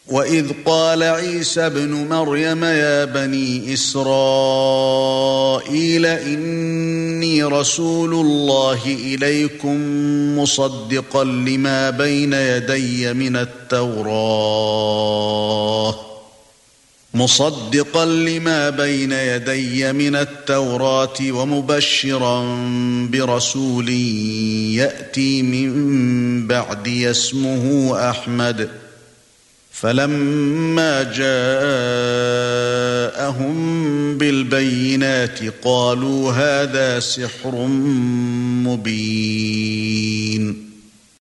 وَإِذْ قَالَ عِيسَى ابْنُ مَرْيَمَ يَا بَنِي إِسْرَائِيلَ إِنِّي رَسُولُ اللَّهِ إِلَيْكُمْ مُصَدِّقًا لِمَا بَيْنَ يَدَيَّ مِنَ التَّوْرَاةِ وَمُبَشِّرًا بِرَسُولٍ يَأْتِي مِن بَعْدِي اسْمُهُ أَحْمَدُ. فَلَمَّا جَاءَهُم بِالْبَيِّنَاتِ قَالُوا هَذَا سِحْرٌ مُبِينٌ